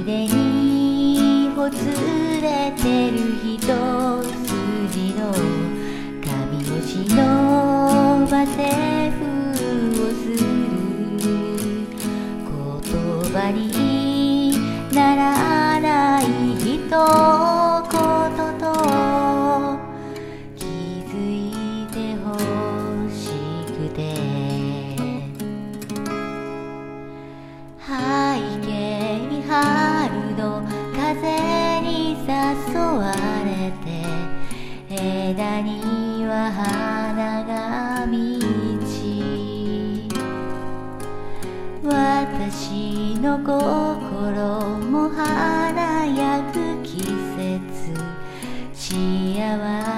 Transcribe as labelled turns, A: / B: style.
A: でにほつれてる一筋の髪を忍ばせ封をする言葉にならない一言と気づいてほしくて背景春の風に誘われて枝には花が満ち私の心も華やぐ季節幸